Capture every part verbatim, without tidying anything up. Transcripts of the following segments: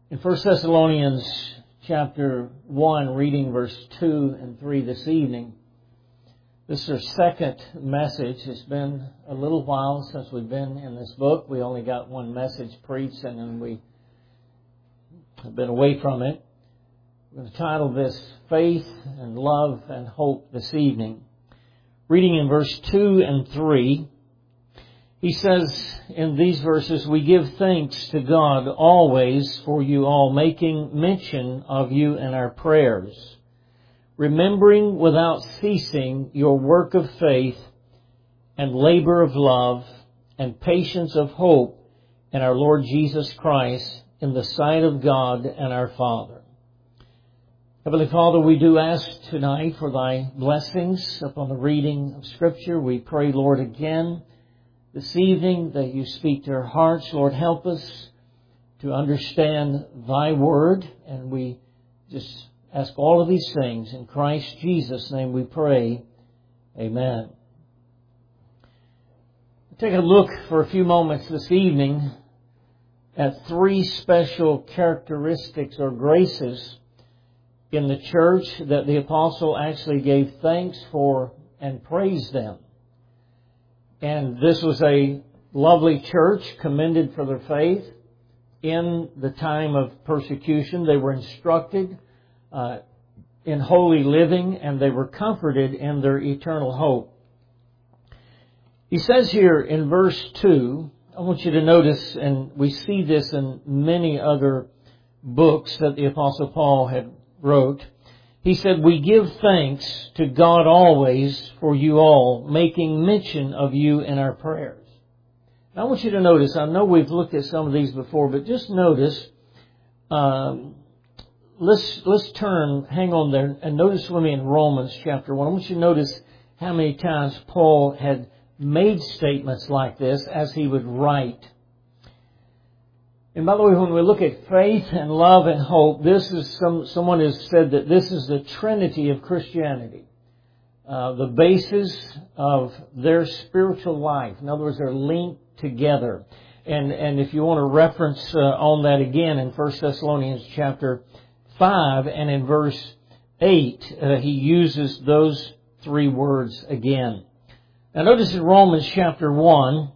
In First Thessalonians chapter one, reading verse two and three this evening, this is our second message. It's been a little while since we've been in this book. We only got one message preached and then we have been away from it. We're going to title this Faith and Love and Hope this evening. Reading in verse two and three, he says in these verses, "We give thanks to God always for you all, making mention of you in our prayers, remembering without ceasing your work of faith and labor of love and patience of hope in our Lord Jesus Christ in the sight of God and our Father." Heavenly Father, we do ask tonight for Thy blessings upon the reading of Scripture. We pray, Lord, again this evening that You speak to our hearts. Lord, help us to understand Thy Word. And we just ask all of these things in Christ Jesus' name we pray. Amen. Take a look for a few moments this evening at three special characteristics or graces in the church that the apostle actually gave thanks for and praised them. And this was a lovely church, commended for their faith in the time of persecution. They were instructed uh, in holy living, and they were comforted in their eternal hope. He says here in verse two, I want you to notice, and we see this in many other books that the Apostle Paul had wrote. He said, "We give thanks to God always for you all, making mention of you in our prayers." Now, I want you to notice, I know we've looked at some of these before, but just notice, um, let's let's turn, hang on there, and notice with me in Romans chapter one. I want you to notice how many times Paul had made statements like this as he would write. And by the way, when we look at faith and love and hope, this is some someone has said that this is the Trinity of Christianity, uh, the basis of their spiritual life. In other words, they're linked together. And and if you want to reference uh, on that again in First Thessalonians chapter five and in verse eight, uh, he uses those three words again. Now notice in Romans chapter one,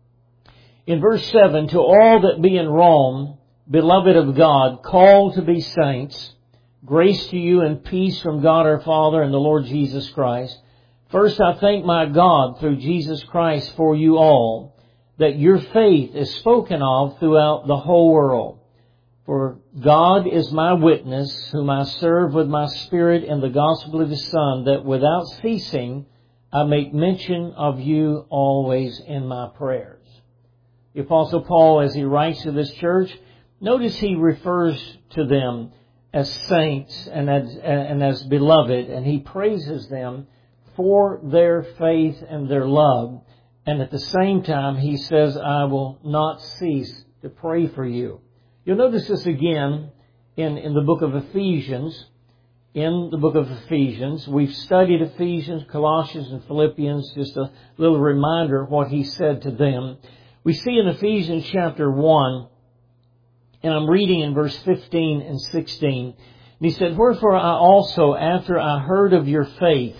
in verse seven, "To all that be in Rome, beloved of God, called to be saints, grace to you and peace from God our Father and the Lord Jesus Christ. First I thank my God through Jesus Christ for you all, that your faith is spoken of throughout the whole world. For God is my witness, whom I serve with my spirit in the gospel of His Son, that without ceasing I make mention of you always in my prayers." The Apostle Paul, as he writes to this church, notice he refers to them as saints and as, and as beloved, and he praises them for their faith and their love. And at the same time, he says, "I will not cease to pray for you." You'll notice this again in, in the book of Ephesians. In the book of Ephesians, we've studied Ephesians, Colossians, and Philippians, just a little reminder of what he said to them. We see in Ephesians chapter one, and I'm reading in verse fifteen and sixteen, and he said, "Wherefore I also, after I heard of your faith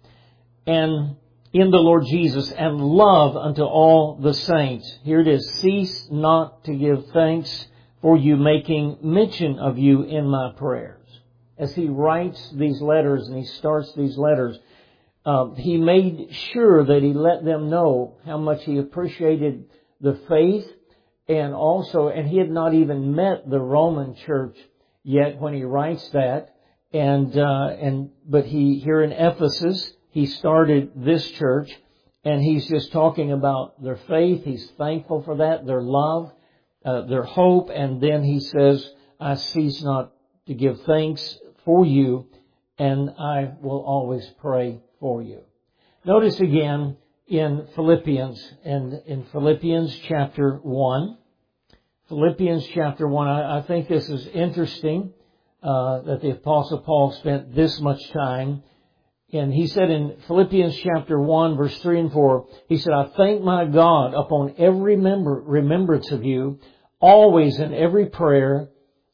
and in the Lord Jesus and love unto all the saints," here it is, "cease not to give thanks for you, making mention of you in my prayers." As he writes these letters and he starts these letters, uh, he made sure that he let them know how much he appreciated the faith, and also, and he had not even met the Roman church yet when he writes that, and uh, and but he here in Ephesus he started this church, and he's just talking about their faith. He's thankful for that, their love, uh, their hope, and then he says, "I cease not to give thanks for you, and I will always pray for you." Notice again in Philippians, and in Philippians chapter one, Philippians chapter one, I, I think this is interesting uh, that the Apostle Paul spent this much time. And he said in Philippians chapter one, verse three and four, he said, "I thank my God upon every member, remembrance of you, always in every prayer,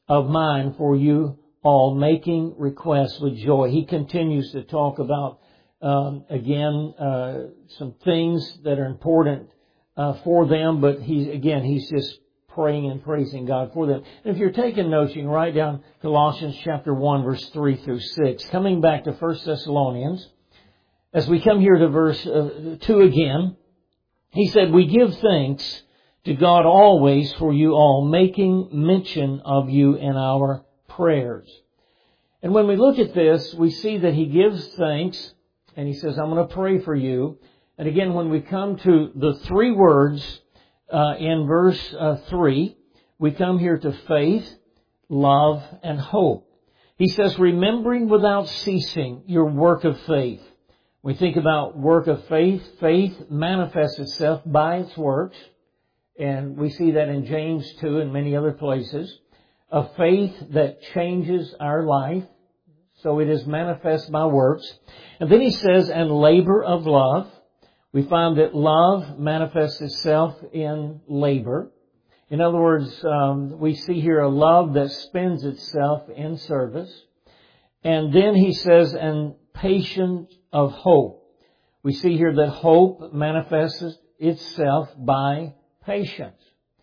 of mine for you all, making requests with joy. He continues to talk about, um, again, uh, some things that are important uh, for them, but he's, again, he's just praying and praising God for them. And if you're taking notes, you can write down Colossians chapter one, verse three through six. Coming back to First Thessalonians, as we come here to verse uh, two again, he said, we give thanks to God always for you all, making mention of you in our prayers. And when we look at this, we see that he gives thanks, and he says, I'm going to pray for you. And again, when we come to the three words uh, in verse uh, three, we come here to faith, love, and hope. He says, remembering without ceasing your work of faith. We think about work of faith. Faith manifests itself by its works. And we see that in James two and many other places. A faith that changes our life. So it is manifest by works. And then he says, and labor of love. We find that love manifests itself in labor. In other words, um, we see here a love that spends itself in service. And then he says, and patience of hope. We see here that hope manifests itself by patience.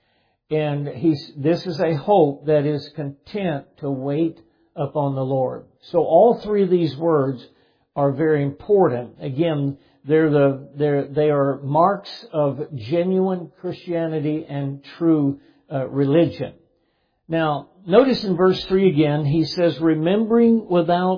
And he's, this is a hope that is content to wait upon the Lord. So all three of these words are very important. Again, they're the, they're, they are marks of genuine Christianity and true uh, religion. Now, notice in verse three again, he says, remembering without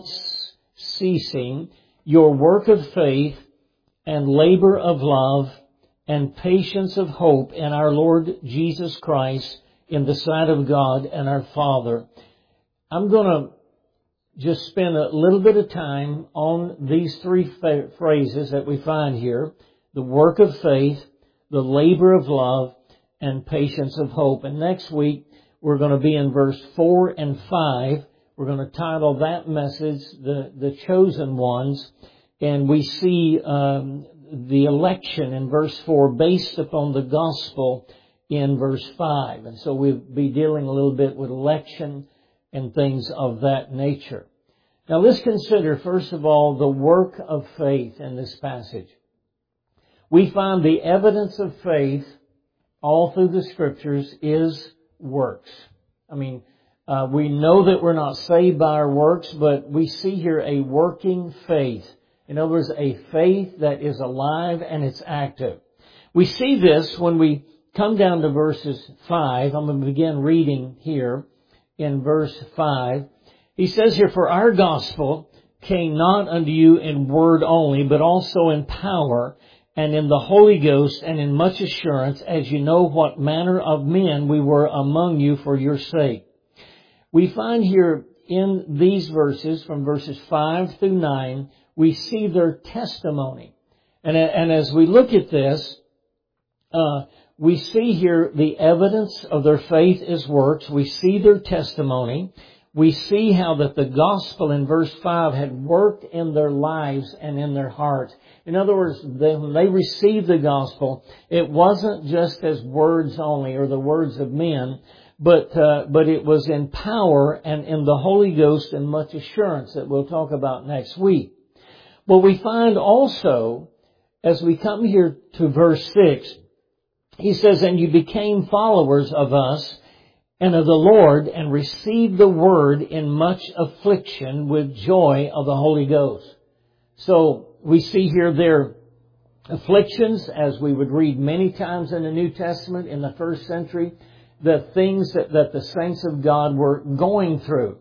ceasing your work of faith and labor of love and patience of hope in our Lord Jesus Christ in the sight of God and our Father. I'm going to just spend a little bit of time on these three fa- phrases that we find here. The work of faith, the labor of love, and patience of hope. And next week, we're going to be in verse four and five. We're going to title that message, The, the Chosen Ones. And we see um, the election in verse four based upon the gospel in verse five. And so we'll be dealing a little bit with election and things of that nature. Now let's consider, first of all, the work of faith in this passage. We find the evidence of faith all through the Scriptures is works. I mean, uh, we know that we're not saved by our works, but we see here a working faith. In other words, a faith that is alive and it's active. We see this when we come down to verses five. I'm going to begin reading here in verse five. He says here, for our gospel came not unto you in word only, but also in power and in the Holy Ghost and in much assurance, as you know what manner of men we were among you for your sake. We find here in these verses, from verses five through nine, we see their testimony. And, and as we look at this, uh, we see here the evidence of their faith is works. We see their testimony. We see how that the gospel in verse five had worked in their lives and in their hearts. In other words, they, when they received the gospel, it wasn't just as words only or the words of men, but uh, but it was in power and in the Holy Ghost and much assurance that we'll talk about next week. Well, we find also, as we come here to verse six, he says, and you became followers of us and of the Lord, and received the word in much affliction with joy of the Holy Ghost. So we see here their afflictions, as we would read many times in the New Testament in the first century, the things that, that the saints of God were going through.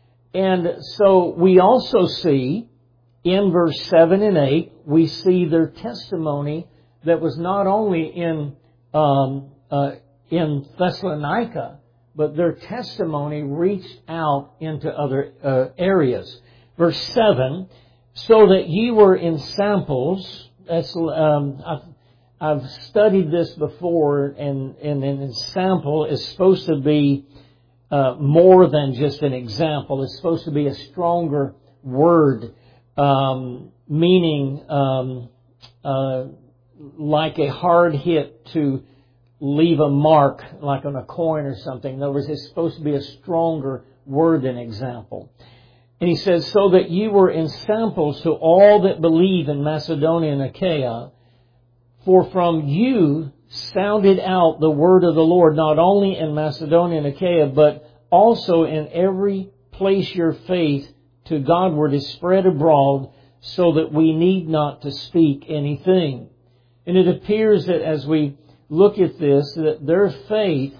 And so we also see in verse seven and eight, we see their testimony that was not only in um, uh, in Thessalonica, but their testimony reached out into other uh, areas. Verse seven, so that ye were in samples. That's um, I've, I've studied this before, and, and an ensample is supposed to be uh, more than just an example. It's supposed to be a stronger word, um, meaning um, uh, like a hard hit to leave a mark like on a coin or something. In other words, it's supposed to be a stronger word than example. And he says, so that you were ensamples to all that believe in Macedonia and Achaia, for from you sounded out the word of the Lord, not only in Macedonia and Achaia, but also in every place your faith to Godward is spread abroad, so that we need not to speak anything. And it appears that as we look at this, that their faith,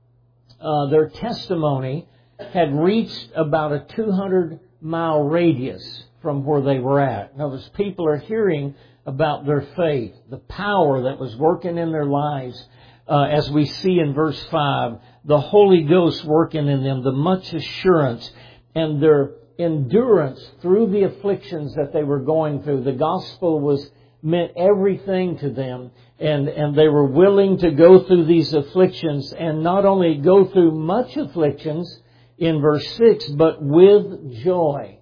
uh, their testimony, had reached about a two hundred mile radius from where they were at. In other words, people are hearing about their faith, the power that was working in their lives, uh, as we see in verse five, the Holy Ghost working in them, the much assurance, and their endurance through the afflictions that they were going through. The gospel was meant everything to them, and, and they were willing to go through these afflictions, and not only go through much afflictions in verse six, but with joy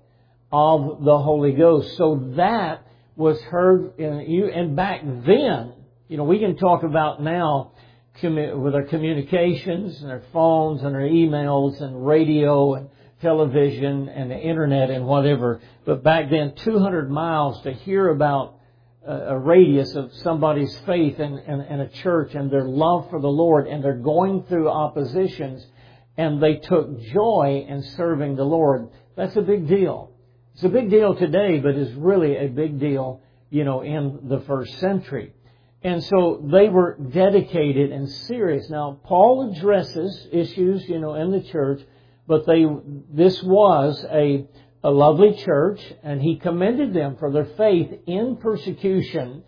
of the Holy Ghost. So that was heard in you. And back then, you know, we can talk about now commu- with our communications and our phones and our emails and radio and television and the internet and whatever. But back then, two hundred miles to hear about a radius of somebody's faith in, in, in a church and their love for the Lord, and they're going through oppositions, and they took joy in serving the Lord. That's a big deal. It's a big deal today, but it's really a big deal, you know, in the first century. And so they were dedicated and serious. Now, Paul addresses issues, you know, in the church, but they, this was a, a lovely church, and he commended them for their faith in persecution.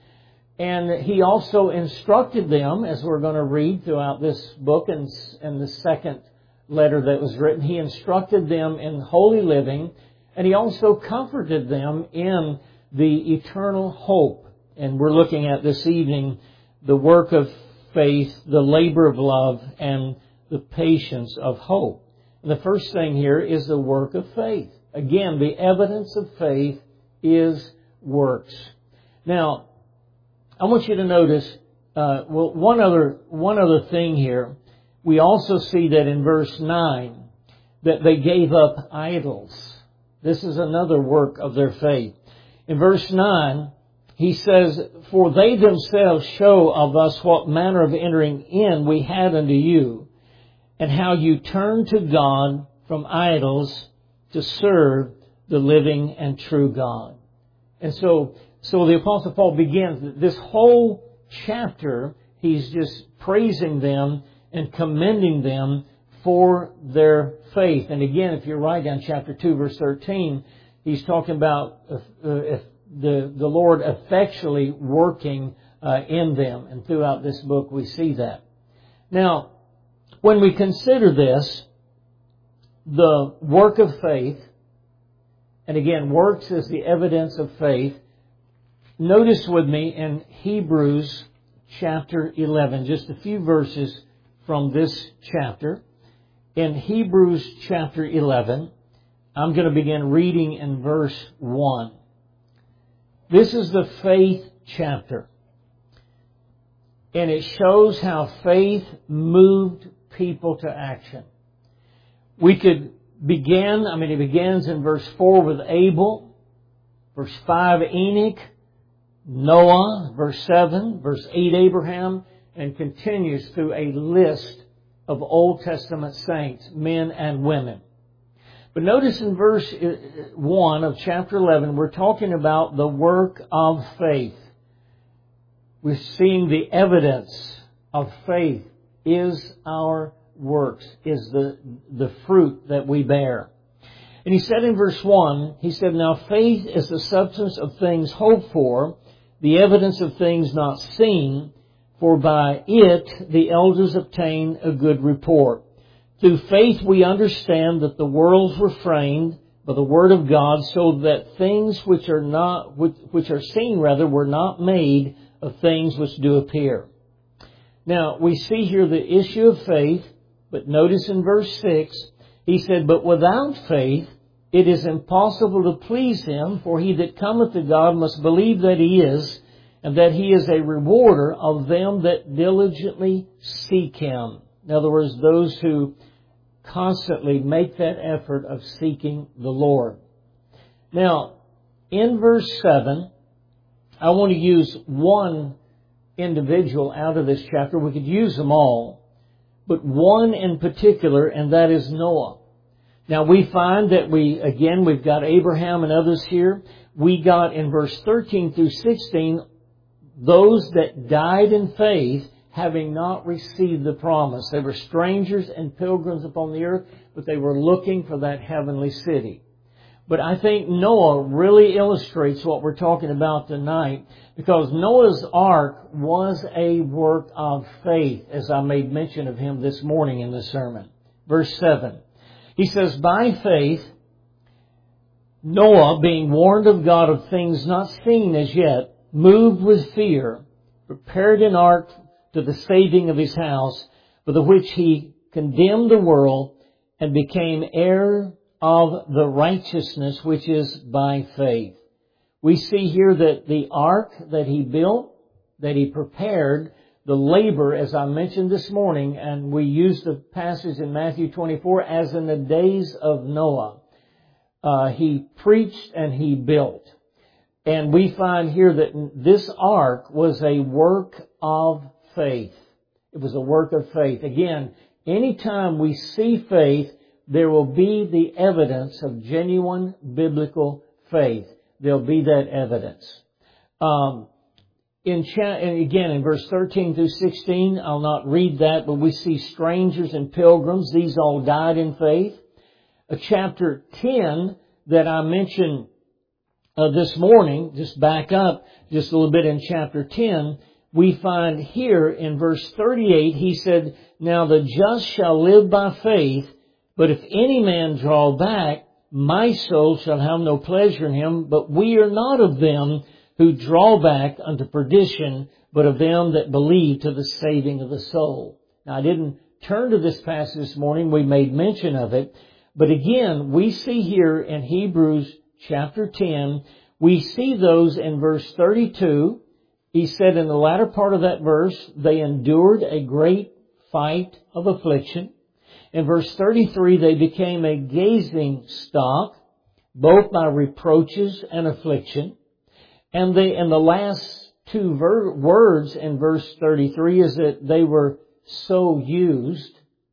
And he also instructed them, as we're going to read throughout this book and in the second letter that was written, he instructed them in holy living, and he also comforted them in the eternal hope. And we're looking at this evening the work of faith, the labor of love, and the patience of hope. And the first thing here is the work of faith. Again, the evidence of faith is works. Now, I want you to notice, uh, well, one other, one other thing here. We also see that in verse nine, that they gave up idols. This is another work of their faith. In verse nine, he says, for they themselves show of us what manner of entering in we had unto you, and how you turned to God from idols to serve the living and true God. And so, so the Apostle Paul begins this whole chapter. He's just praising them and commending them for their faith. And again, if you write down chapter two, verse thirteen, he's talking about uh, if the the Lord effectually working uh, in them. And throughout this book, we see that. Now, when we consider this, the work of faith, and again, works is the evidence of faith. Notice with me in Hebrews chapter eleven, just a few verses from this chapter. In Hebrews chapter eleven, I'm going to begin reading in verse one. This is the faith chapter. And it shows how faith moved people to action. We could begin, I mean, it begins in verse four with Abel, verse five Enoch, Noah, verse seven, verse eight Abraham, and continues through a list of Old Testament saints, men and women. But notice in verse one of chapter eleven, we're talking about the work of faith. We're seeing the evidence of faith is our works, is the, the fruit that we bear. And he said in verse one, he said, now faith is the substance of things hoped for, the evidence of things not seen, for by it the elders obtain a good report. Through faith we understand that the worlds were framed by the word of God, so that things which are not, which, which are seen rather, were not made of things which do appear. Now, we see here the issue of faith, but notice in verse six, he said, but without faith it is impossible to please Him, for he that cometh to God must believe that He is, and that He is a rewarder of them that diligently seek Him. In other words, those who constantly make that effort of seeking the Lord. Now, in verse seven, I want to use one individual out of this chapter. We could use them all, but one in particular, and that is Noah. Now, we find that we, again, we've got Abraham and others here. We got in verse thirteen through sixteen, those that died in faith, having not received the promise. They were strangers and pilgrims upon the earth, but they were looking for that heavenly city. But I think Noah really illustrates what we're talking about tonight, because Noah's ark was a work of faith, as I made mention of him this morning in the sermon. Verse seven. He says, by faith, Noah, being warned of God of things not seen as yet, moved with fear, prepared an ark to the saving of his house, for the which he condemned the world and became heir of the righteousness which is by faith. We see here that the ark that he built, that he prepared, the labor, as I mentioned this morning, and we used the passage in Matthew twenty-four, as in the days of Noah. Uh, he preached and he built. And we find here that this ark was a work of faith. It was a work of faith. Again, anytime we see faith, there will be the evidence of genuine biblical faith. There'll be that evidence. Um, in cha- and again, in verse thirteen through sixteen, I'll not read that, but we see strangers and pilgrims. These all died in faith. Uh, chapter ten that I mentioned uh, this morning, just back up just a little bit in chapter ten, we find here in verse thirty-eight, he said, now the just shall live by faith, but if any man draw back, my soul shall have no pleasure in him. But we are not of them who draw back unto perdition, but of them that believe to the saving of the soul. Now, I didn't turn to this passage this morning. We made mention of it. But again, we see here in Hebrews chapter ten, we see those in verse thirty-two. He said in the latter part of that verse, they endured a great fight of affliction. In verse thirty-three, they became a gazing stock, both by reproaches and affliction. And they, in the last two ver- words in verse thirty-three is that they were so used.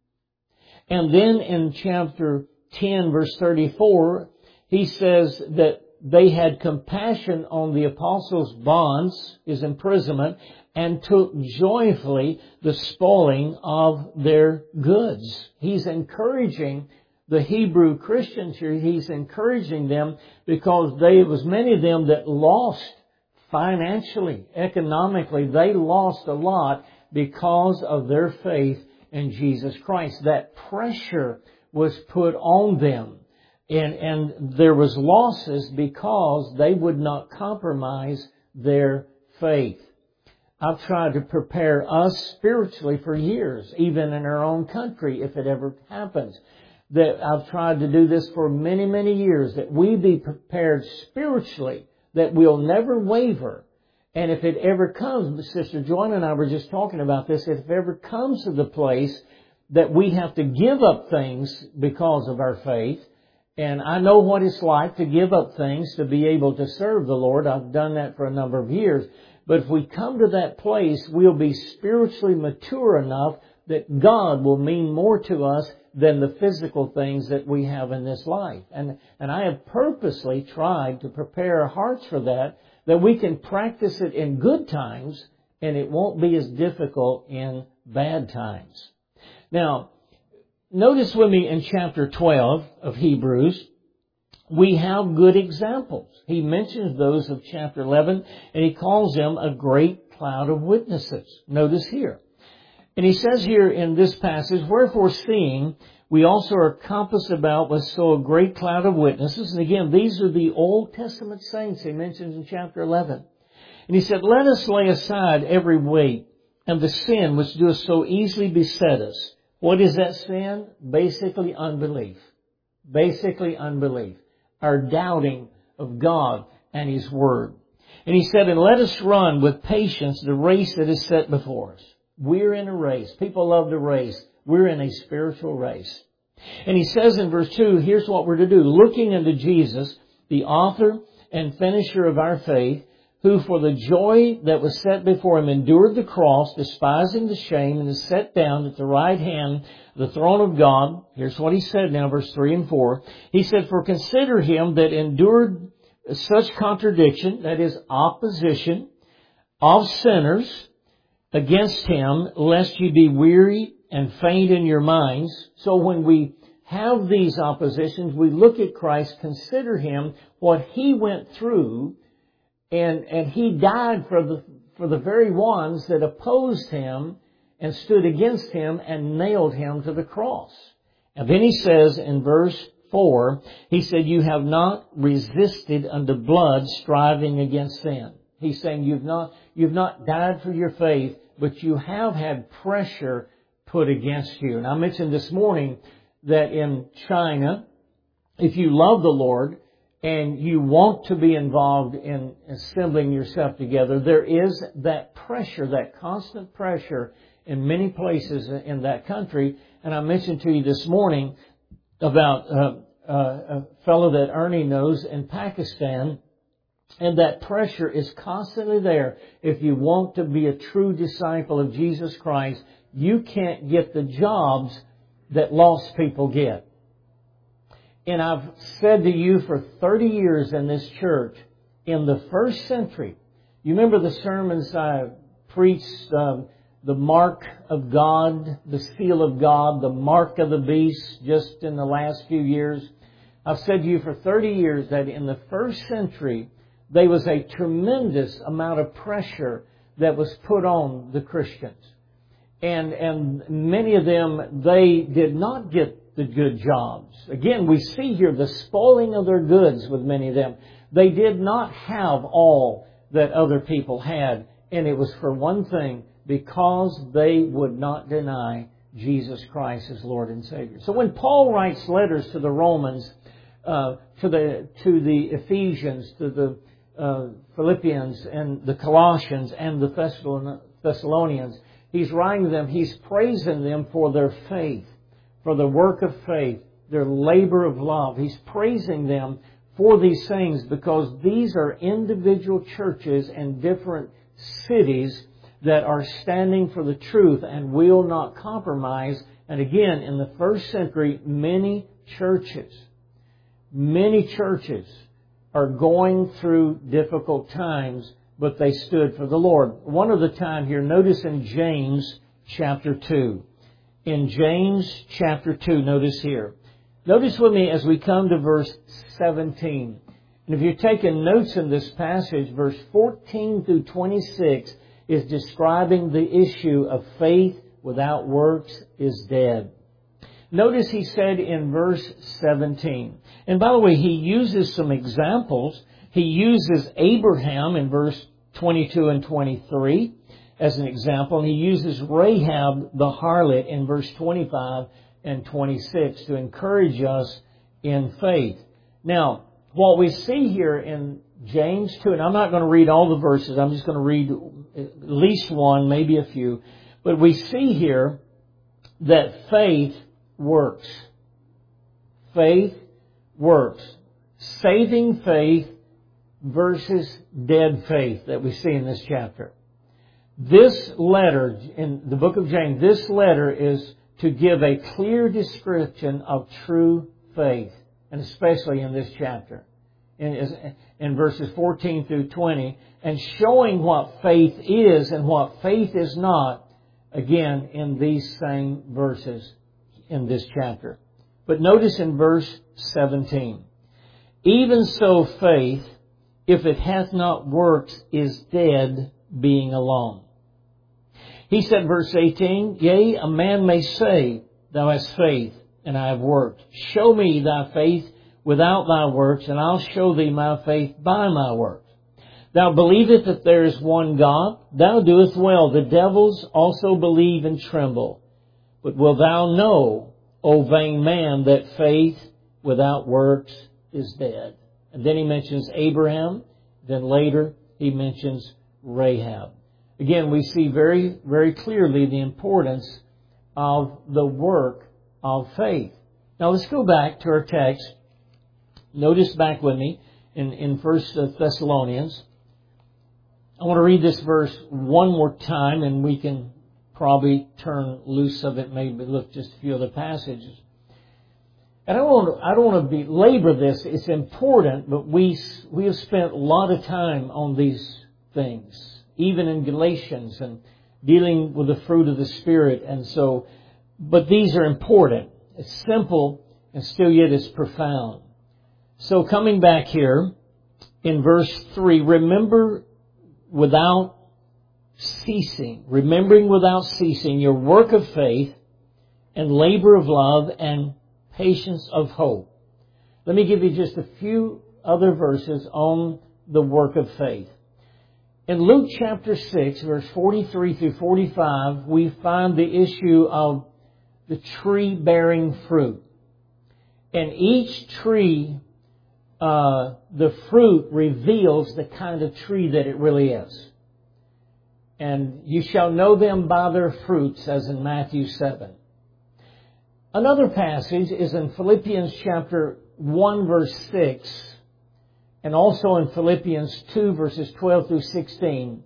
And then in chapter ten, verse thirty-four, he says that they had compassion on the apostles' bonds, his imprisonment, and took joyfully the spoiling of their goods. He's encouraging the Hebrew Christians here. He's encouraging them because there was many of them that lost financially, economically. They lost a lot because of their faith in Jesus Christ. That pressure was put on them. And, and there was losses because they would not compromise their faith. I've tried to prepare us spiritually for years, even in our own country, if it ever happens. That I've tried to do this for many, many years, that we be prepared spiritually, that we'll never waver. And if it ever comes, Sister Joanna and I were just talking about this, if it ever comes to the place that we have to give up things because of our faith, and I know what it's like to give up things to be able to serve the Lord. I've done that for a number of years. But if we come to that place, we'll be spiritually mature enough that God will mean more to us than the physical things that we have in this life. And, and I have purposely tried to prepare our hearts for that, that we can practice it in good times and it won't be as difficult in bad times. Now, notice with me in chapter twelve of Hebrews, we have good examples. He mentions those of chapter eleven, and he calls them a great cloud of witnesses. Notice here. And he says here in this passage, wherefore seeing we also are compassed about with so great cloud of witnesses. And again, these are the Old Testament saints he mentions in chapter eleven. And he said, let us lay aside every weight and the sin which doeth so easily beset us. What is that sin? Basically unbelief. Basically unbelief. Our doubting of God and His Word. And he said, and let us run with patience the race that is set before us. We're in a race. People love to race. We're in a spiritual race. And he says in verse two, here's what we're to do. Looking unto Jesus, the author and finisher of our faith, who for the joy that was set before him endured the cross, despising the shame, and is set down at the right hand of the throne of God. Here's what he said now, verse three and four. He said, for consider him that endured such contradiction, that is opposition, of sinners against him, lest ye be weary and faint in your minds. So when we have these oppositions, we look at Christ, consider him, what he went through, and, and he died for the, for the very ones that opposed him and stood against him and nailed him to the cross. And then he says in verse four, he said, you have not resisted unto blood, striving against sin. He's saying you've not, you've not died for your faith, but you have had pressure put against you. And I mentioned this morning that in China, if you love the Lord and you want to be involved in assembling yourself together, there is that pressure, that constant pressure in many places in that country. And I mentioned to you this morning about uh, uh, a fellow that Ernie knows in Pakistan. And that pressure is constantly there. If you want to be a true disciple of Jesus Christ, you can't get the jobs that lost people get. And I've said to you for thirty years in this church, in the first century, you remember the sermons I preached, um, the mark of God, the seal of God, the mark of the beast, just in the last few years. I've said to you for thirty years that in the first century, there was a tremendous amount of pressure that was put on the Christians. And, and many of them, they did not get the good jobs. Again, we see here the spoiling of their goods with many of them. They did not have all that other people had. And it was for one thing, because they would not deny Jesus Christ as Lord and Savior. So when Paul writes letters to the Romans, uh, to the, to the Ephesians, to the Uh, Philippians and the Colossians and the Thessalonians, he's writing them, he's praising them for their faith, for the work of faith, their labor of love. He's praising them for these things because these are individual churches and different cities that are standing for the truth and will not compromise. And again, in the first century, many churches, many churches are going through difficult times, but they stood for the Lord. One of the time here, notice in James chapter two. In James chapter two, notice here. Notice with me as we come to verse seventeen. And if you're taking notes in this passage, verse fourteen through twenty-six is describing the issue of faith without works is dead. Notice he said in verse seventeen, and by the way, he uses some examples. He uses Abraham in verse twenty-two and twenty-three as an example, and he uses Rahab the harlot in verse twenty-five and twenty-six to encourage us in faith. Now, what we see here in James two, and I'm not going to read all the verses, I'm just going to read at least one, maybe a few, but we see here that faith works. Faith works. Saving faith versus dead faith that we see in this chapter. This letter, in the book of James, this letter is to give a clear description of true faith, and especially in this chapter, in, in verses fourteen through twenty, and showing what faith is and what faith is not, again, in these same verses in this chapter. But notice in verse seventeen, even so faith, if it hath not works, is dead, being alone. He said, verse eighteen, yea, a man may say, thou hast faith, and I have works. Show me thy faith without thy works, and I'll show thee my faith by my works. Thou believest that there is one God, thou doest well. The devils also believe and tremble. But wilt thou know, O vain man, that faith without works is dead? And then he mentions Abraham, then later he mentions Rahab. Again, we see very, very clearly the importance of the work of faith. Now let's go back to our text. Notice back with me in, in First Thessalonians. I want to read this verse one more time, and we can probably turn loose of it, maybe look just a few other passages. And I don't want to, I don't want to belabor this. It's important, but we we have spent a lot of time on these things, even in Galatians and dealing with the fruit of the Spirit. And so, but these are important. It's simple and still yet it's profound. So coming back here in verse three, remember without ceasing, remembering without ceasing your work of faith and labor of love and patience of hope. Let me give you just a few other verses on the work of faith. In Luke chapter six, verse forty-three through forty-five, we find the issue of the tree bearing fruit. And each tree, uh, the fruit reveals the kind of tree that it really is. And you shall know them by their fruits, as in Matthew seven. Another passage is in Philippians chapter one, verse six, and also in Philippians two, verses twelve through sixteen.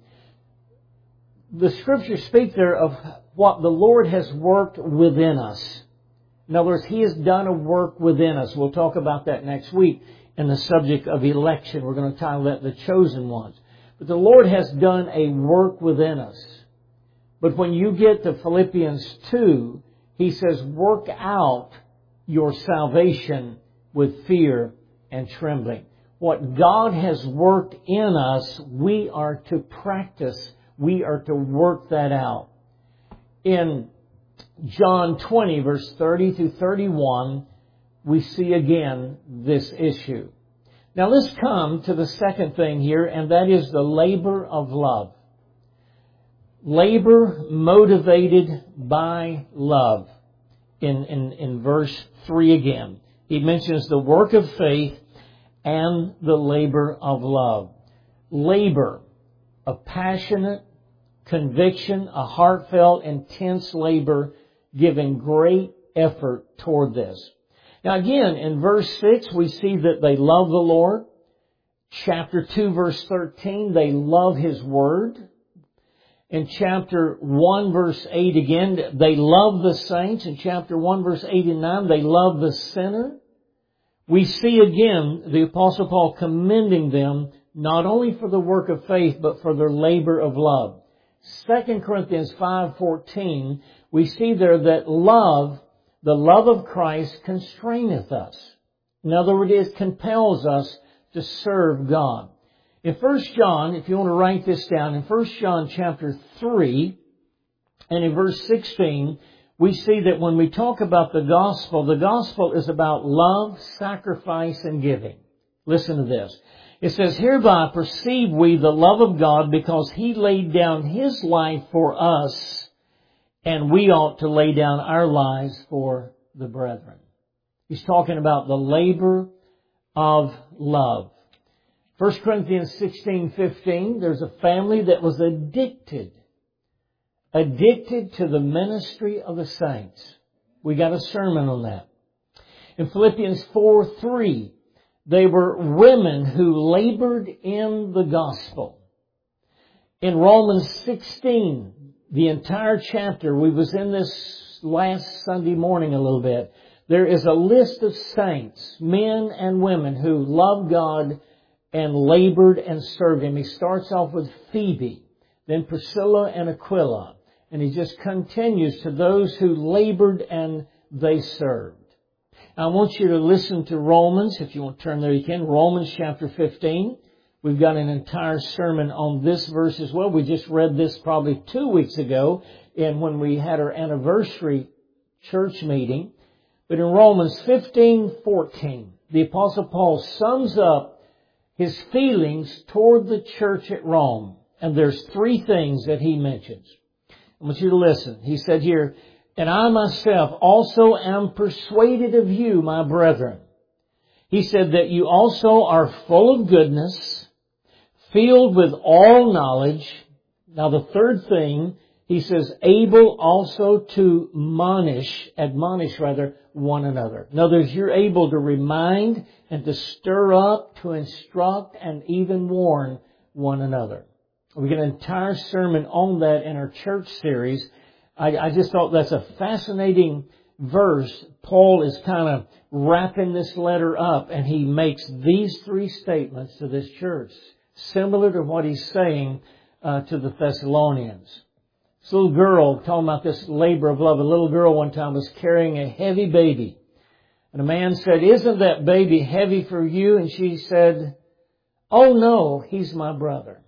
The Scriptures speak there of what the Lord has worked within us. In other words, He has done a work within us. We'll talk about that next week in the subject of election. We're going to title that The Chosen Ones. But the Lord has done a work within us. But when you get to Philippians two, He says, work out your salvation with fear and trembling. What God has worked in us, we are to practice. We are to work that out. In John twenty, verse thirty through thirty-one, we see again this issue. Now let's come to the second thing here, and that is the labor of love. Labor motivated by love. In, in, in verse three again, he mentions the work of faith and the labor of love. Labor, a passionate conviction, a heartfelt, intense labor, giving great effort toward this. Now again, in verse six, we see that they love the Lord. Chapter two, verse thirteen, they love His Word. In chapter one, verse eight again, they love the saints. In chapter one, verse eight and nine, they love the sinner. We see again the Apostle Paul commending them not only for the work of faith, but for their labor of love. Second Corinthians five fourteen, we see there that love, the love of Christ, constraineth us. In other words, it compels us to serve God. In First John, if you want to write this down, in First John chapter three and in verse sixteen, we see that when we talk about the gospel, the gospel is about love, sacrifice, and giving. Listen to this. It says, hereby perceive we the love of God, because He laid down His life for us, and we ought to lay down our lives for the brethren. He's talking about the labor of love. First Corinthians sixteen fifteen, there's a family that was addicted, addicted to the ministry of the saints. We got a sermon on that. In Philippians four three, they were women who labored in the gospel. In Romans sixteen, the entire chapter, we was in this last Sunday morning a little bit. There is a list of saints, men and women, who loved God and labored and served Him. He starts off with Phoebe, then Priscilla and Aquila, and he just continues to those who labored and they served. I want you to listen to Romans, if you want to turn there you can, Romans chapter fifteen. We've got an entire sermon on this verse as well. We just read this probably two weeks ago and when we had our anniversary church meeting. But in Romans fifteen fourteen, the Apostle Paul sums up his feelings toward the church at Rome. And there's three things that he mentions. I want you to listen. He said here, and I myself also am persuaded of you, my brethren. He said that you also are full of goodness, filled with all knowledge. Now the third thing, he says, able also to admonish, admonish rather, one another. In other words, you're able to remind and to stir up, to instruct, and even warn one another. We get an entire sermon on that in our church series. I, I just thought that's a fascinating verse. Paul is kind of wrapping this letter up, and he makes these three statements to this church, similar to what he's saying uh, to the Thessalonians. This little girl, talking about this labor of love, a little girl one time was carrying a heavy baby. And a man said, "Isn't that baby heavy for you?" And she said, "Oh no, he's my brother."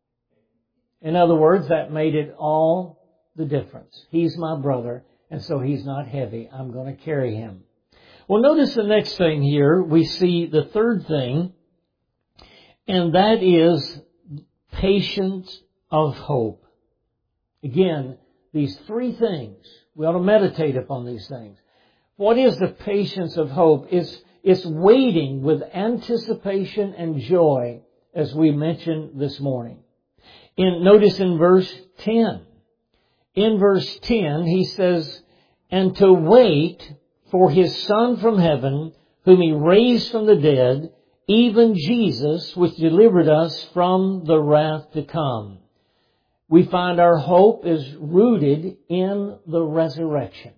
In other words, that made it all the difference. He's my brother, and so he's not heavy. I'm going to carry him. Well, notice the next thing here. We see the third thing, and that is patience of hope. Again, these three things, we ought to meditate upon these things. What is the patience of hope? It's, it's waiting with anticipation and joy, as we mentioned this morning. In, notice in verse ten. In verse ten, he says, "And to wait for His Son from heaven, whom He raised from the dead, even Jesus, which delivered us from the wrath to come." We find our hope is rooted in the resurrection.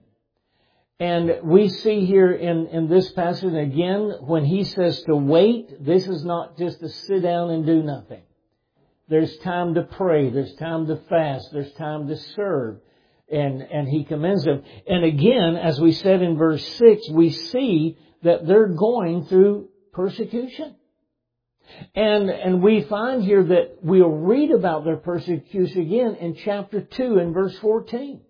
And we see here in, in this passage, again, when he says to wait, this is not just to sit down and do nothing. There's time to pray. There's time to fast. There's time to serve. And, and he commends them. And again, as we said in verse six, we see that they're going through persecution. And, and we find here that we'll read about their persecution again in chapter two and verse fourteen.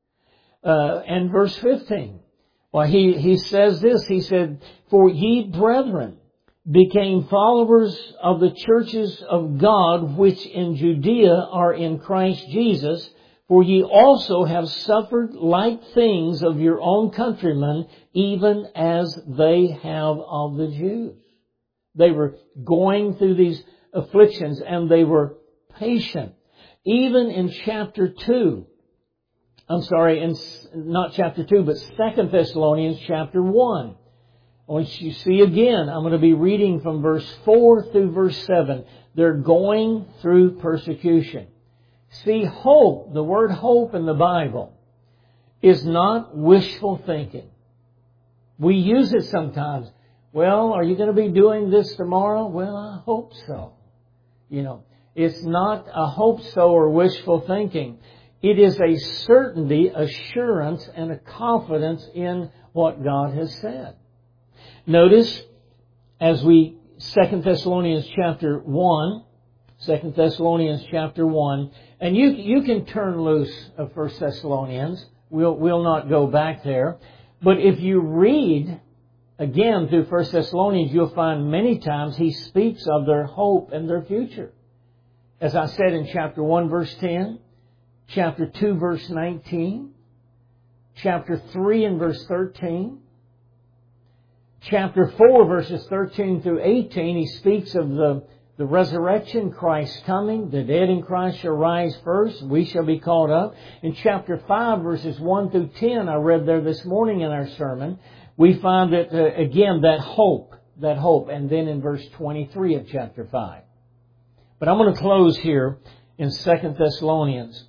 Uh, and verse fifteen. Well, he, he says this, he said, "For ye, brethren, became followers of the churches of God, which in Judea are in Christ Jesus, for ye also have suffered like things of your own countrymen, even as they have of the Jews." They were going through these afflictions, and they were patient. Even in chapter two, I'm sorry, in not chapter two, but Second Thessalonians chapter one. Once you see again, I'm going to be reading from verse four through verse seven. They're going through persecution. See, hope, the word hope in the Bible, is not wishful thinking. We use it sometimes. Well, are you going to be doing this tomorrow? Well, I hope so. You know, it's not a hope so or wishful thinking. It is a certainty, assurance, and a confidence in what God has said. Notice, as we, Second Thessalonians chapter one, Second Thessalonians chapter one, and you, you can turn loose of First Thessalonians. We'll, we'll not go back there. But if you read again through First Thessalonians, you'll find many times he speaks of their hope and their future. As I said in chapter one, verse ten, chapter two, verse nineteen, chapter three and verse thirteen, chapter four, verses thirteen through eighteen, he speaks of the, the resurrection, Christ coming, the dead in Christ shall rise first, we shall be caught up. In chapter five, verses one through ten, I read there this morning in our sermon, we find that, uh, again, that hope, that hope, and then in verse twenty-three of chapter five. But I'm going to close here in Second Thessalonians.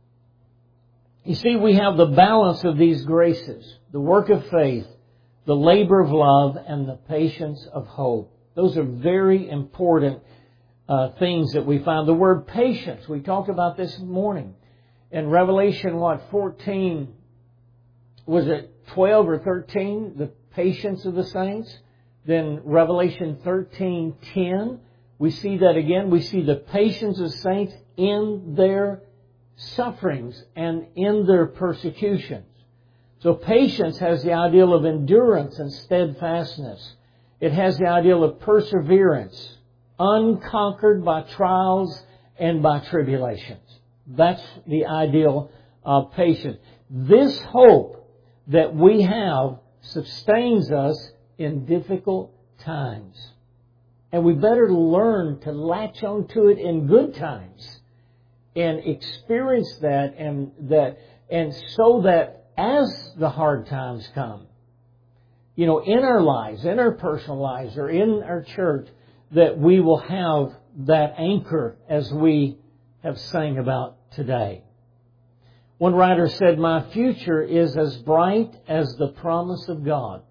You see, we have the balance of these graces, the work of faith, the labor of love, and the patience of hope. Those are very important uh, things that we find. The word patience, we talked about this morning. In Revelation, what, fourteen, was it twelve or thirteen, the patience of the saints? Then Revelation thirteen ten, we see that again. We see the patience of saints in their sufferings and in their persecutions. So patience has the ideal of endurance and steadfastness. It has the ideal of perseverance, unconquered by trials and by tribulations. That's the ideal of patience. This hope that we have sustains us in difficult times. And we better learn to latch onto it in good times and experience that, and that, and so that as the hard times come, you know, in our lives, in our personal lives, or in our church, that we will have that anchor as we have sang about today. One writer said, "My future is as bright as the promise of God."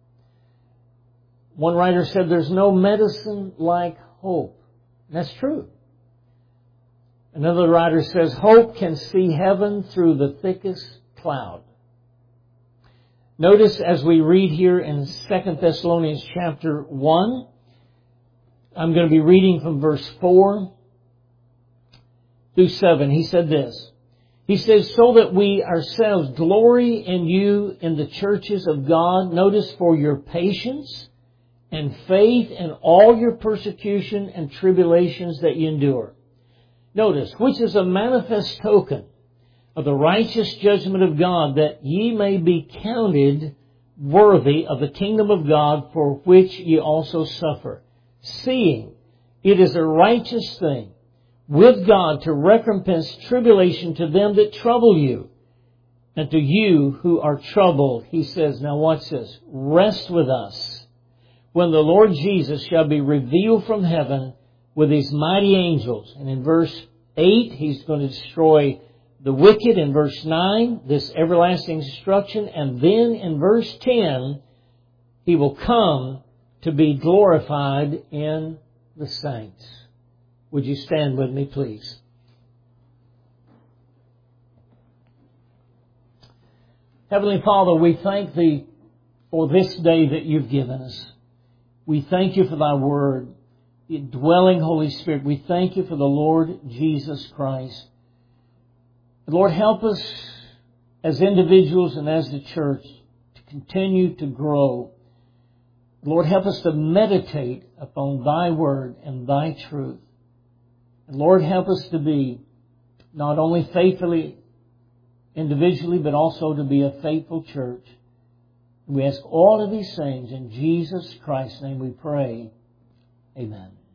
One writer said, "There's no medicine like hope." That's true. Another writer says, "Hope can see heaven through the thickest cloud." Notice as we read here in Second Thessalonians chapter one, I'm going to be reading from verse four through seven. He said this. He says, "So that we ourselves glory in you in the churches of God." Notice, "for your patience and faith in all your persecution and tribulations that you endure." Notice, "which is a manifest token of the righteous judgment of God, that ye may be counted worthy of the kingdom of God, for which ye also suffer. Seeing it is a righteous thing with God to recompense tribulation to them that trouble you, and to you who are troubled." He says, now watch this, "rest with us when the Lord Jesus shall be revealed from heaven with His mighty angels." And in verse eight, He's going to destroy the wicked. In verse nine, this everlasting destruction. And then in verse ten, He will come to be glorified in the saints. Would you stand with me, please? Heavenly Father, we thank Thee for this day that You've given us. We thank You for Thy Word, the dwelling Holy Spirit. We thank You for the Lord Jesus Christ. Lord, help us as individuals and as the church to continue to grow. Lord, help us to meditate upon Thy Word and Thy truth. And Lord, help us to be not only faithfully individually, but also to be a faithful church. We ask all of these things in Jesus Christ's name we pray. Amen.